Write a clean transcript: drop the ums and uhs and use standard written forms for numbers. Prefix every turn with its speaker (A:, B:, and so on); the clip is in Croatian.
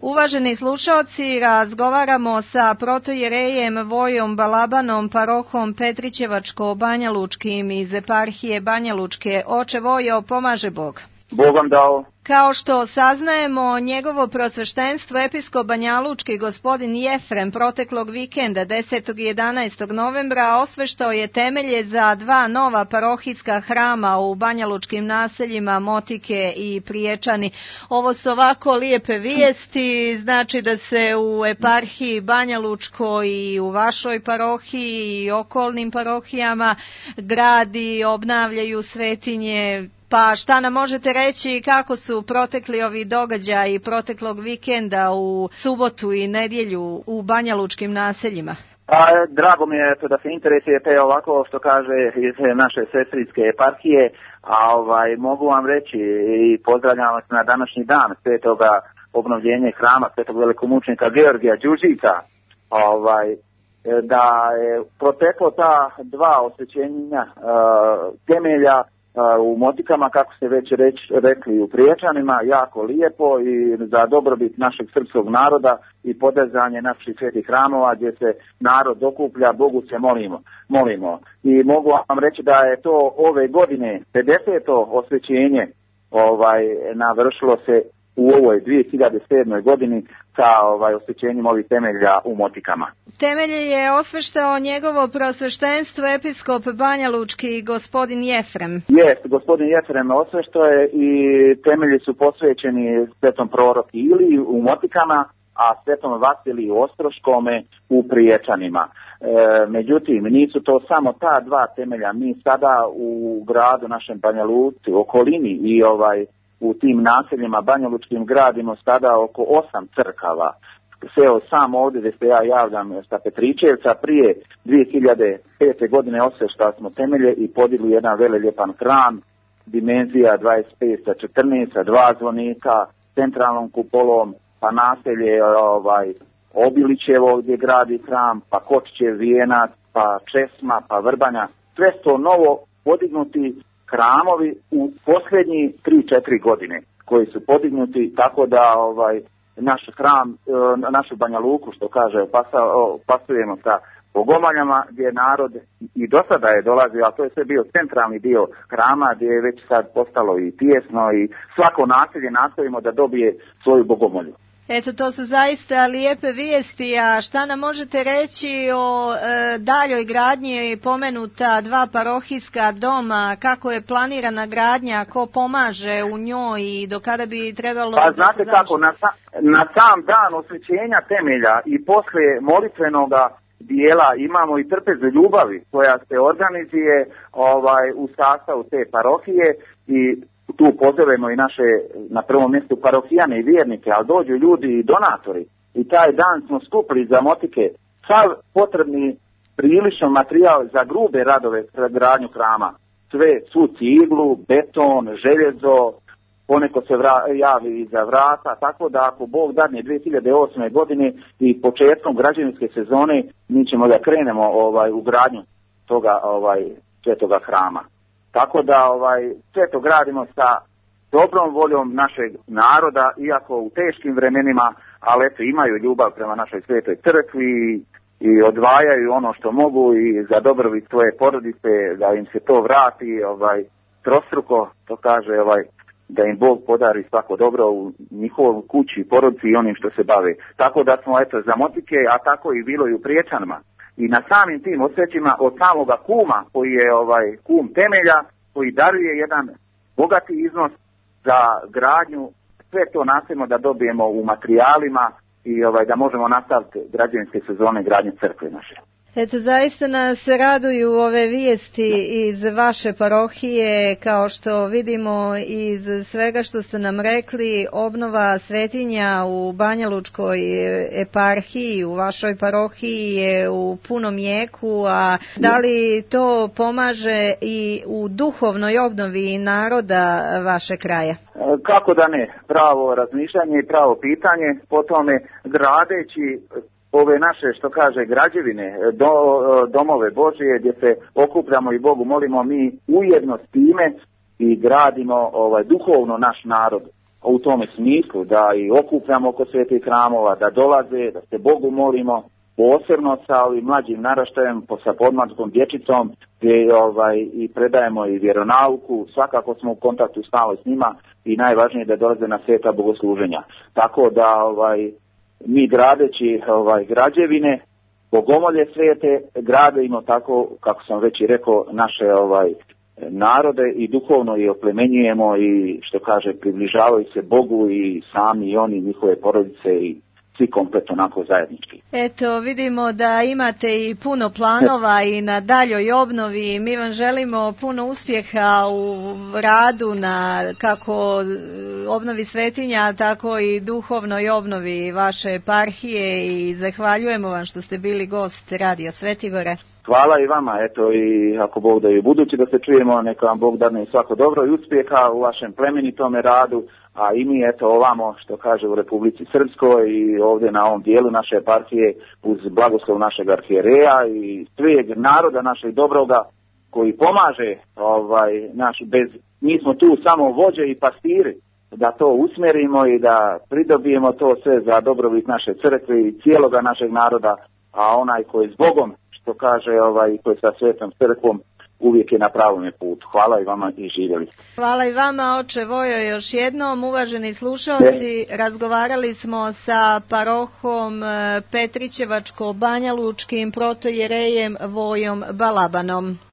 A: Uvaženi slušalci, razgovaramo sa protojerejem Vojom Balabanom, parohom Petrićevačko-Banjalučkim iz eparhije Banjalučke. Oče Vojo, pomaže Bog.
B: Bog vam dao.
A: Kao što saznajemo, njegovo prosveštenstvo episkop Banjalučki gospodin Jefrem proteklog vikenda 10. i 11. novembra osveštao je temelje za 2 nova parohijska hrama u banjalučkim naseljima Motike i Priječani. Ovo su ovako lijepe vijesti, znači da se u eparhiji Banjalučkoj i u vašoj parohiji i okolnim parohijama gradi, obnavljaju svetinje. Pa šta nam možete reći kako su protekli ovi događaji proteklog vikenda u subotu i nedjelju u banjalučkim naseljima?
B: Drago mi je da se interesujete ovako što kaže iz naše sestrinske eparhije, mogu vam reći i pozdravljam vas na današnji dan svetoga obnovljenja hrama svetog velikomučenika Georgija Đuđića, da je proteklo ta 2 osvećenja temelja u Motikama, kako ste već rekli, u Priječanima, jako lijepo i za dobrobit našeg srpskog naroda i podizanje naših svetih hramova gdje se narod okuplja, Bogu se molimo. I mogu vam reći da je to ove godine 50. osvećenje navršilo se u ovoj 2007. godini sa osvećenjem ovih temelja u Motikama.
A: Temelje je osveštao njegovo prosveštenstvo episkop Banjalučki gospodin Jefrem.
B: Jest, gospodin Jefrem osveštao je i temelji su posvećeni svetom proroku Iliji u Motikama, a svetom Vasiliju Ostroškome u Priječanima. Međutim, nisu to samo ta 2 temelja. Mi sada u gradu našem Banjaluci, okolini i u tim naseljima banjalučkim gradimo sada oko 8 crkava. Seo sam ovdje gdje se ja javljam sa Petrićevca, prije 2005. godine osveštali smo temelje i podigli jedan veleljepan hram, dimenzija 25 sa 14, sa 2 zvonika, centralnom kupolom, pa naselje Obilićevo gdje gradi hram, pa Kočićev Vijenac, pa Česma, pa Vrbanja. Sve to novo podignuti hramovi u posljednji 3-4 godine koji su podignuti, tako da naš hram, našu Banja Luku, što kaže, pasujemo sa Bogomaljama gdje narod i do sada je dolazio, a to je sve bio centralni dio hrama gdje je već sad postalo i tijesno i svako naselje nastojimo da dobije svoju Bogomolju.
A: Eto, to su zaista lijepe vijesti, a šta nam možete reći o daljoj gradnji pomenuta 2 parohijska doma, kako je planirana gradnja, ko pomaže u njoj i do kada bi trebalo...
B: Pa znate kako, na sam dan osvećenja temelja i poslije molitvenoga dijela imamo i trpezu ljubavi koja se organizuje u sastavu te parohije i tu pozovemo i naše, na prvom mjestu, parohijane i vjernike, ali dođu ljudi i donatori. I taj dan smo skupili za Motike sav potrebni prilično materijal za grube radove za gradnju hrama. Svu ciglu, beton, željezo, poneko se javi i za vrata, tako da ako Bog dadne 2008. godine i početkom građevinske sezone mi ćemo da krenemo u gradnju toga svetoga hrama. Tako da sve to gradimo sa dobrom voljom našeg naroda, iako u teškim vremenima, ali eto imaju ljubav prema našoj svetoj crkvi i odvajaju ono što mogu i za dobrobit svoje porodice, da im se to vrati trostruko, to kaže da im Bog podari svako dobro u njihovom kući, porodici i onim što se bave. Tako da smo za Motike, a tako i bilo i u Priječanima. I na samim tim osvećima od samoga kuma, koji je kum temelja, koji daruje jedan bogati iznos za gradnju, sve to nastojimo da dobijemo u materijalima i da možemo nastaviti građevinske sezone gradnje crkve naše.
A: Eto, zaista nas raduju ove vijesti iz vaše parohije, kao što vidimo iz svega što ste nam rekli, obnova svetinja u Banjalučkoj eparhiji, u vašoj parohiji je u punom jeku, a da li to pomaže i u duhovnoj obnovi naroda vaše kraja?
B: Kako da ne, pravo razmišljanje i pravo pitanje, po tome gradeći ove naše, što kaže, građevine, domove Božije gdje se okupljamo i Bogu molimo, mi ujedno s time i gradimo duhovno naš narod. u tome smislu da i okupljamo oko svetih hramova, da dolaze, da se Bogu molimo, posebno sa ovim mlađim naraštajem, sa podmladskom dječicom, gdje i predajemo i vjeronauku, svakako smo u kontaktu stalno s njima i najvažnije je da dolaze na sveta bogosluženja. Tako da mi gradeći građevine, bogomolje svete, gradimo tako, kako sam već i rekao, naše narode i duhovno i oplemenjujemo i što kaže približavaju se Bogu i sami i oni, njihove porodice i svi kompletno onako zajednički.
A: Eto, vidimo da imate i puno planova i na daljoj obnovi. Mi vam želimo puno uspjeha u radu na kako obnovi svetinja, tako i duhovnoj obnovi vaše eparhije i zahvaljujemo vam što ste bili gost Radio Svetigore.
B: Hvala i vama, eto i ako Bog da i u budući da se čujemo, neka vam Bog dadne svako dobro i uspjeha u vašem plemenitome radu, a i mi eto ovamo što kaže u Republici Srpskoj i ovdje na ovom dijelu naše eparhije uz blagoslov našeg arhijereja i svijeg naroda našeg dobroga koji pomaže mi smo tu samo vođe i pastiri da to usmjerimo i da pridobijemo to sve za dobrobit naše crkve i cijeloga našeg naroda, a onaj koji je s Bogom, što kaže koji sa svetom crkvom, uvijek je na pravome putu. Hvala i vama i živjeli.
A: Hvala i vama, oče Vojo, još jednom. Uvaženi slušalci, razgovarali smo sa parohom Petrićevačko-Banja Lučkim protojerejem Vojom Balabanom.